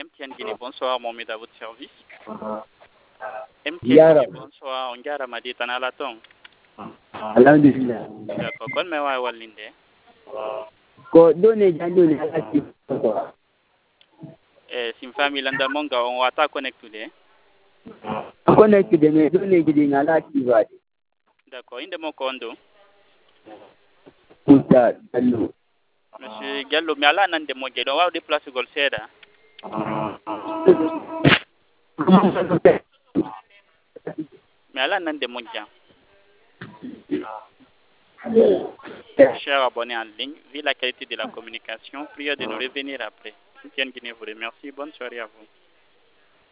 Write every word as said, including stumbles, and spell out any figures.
M T N Guinée, bonsoir, Mohamed à votre service. M T N Yara. Guinée, bonsoir, on garde Madi Tanalaton. Alhamdulillah. D'accord, kon me wa walinde. Ko dole jando ne ala ci ko. Eh, sim famille landa monga on wata connect today. Connect de me dole gidi ngala ci ba. D'accord, inde mo kondo. Kuta allo. Monsieur Gallo, mais ala nan de mo gedo wa déplacer gol seda. Mais ala nan de mo jam. Chers abonnés en ligne, vu la qualité de la communication, priez de nous revenir après. M T N Guinée vous remercie. Bonne soirée à vous.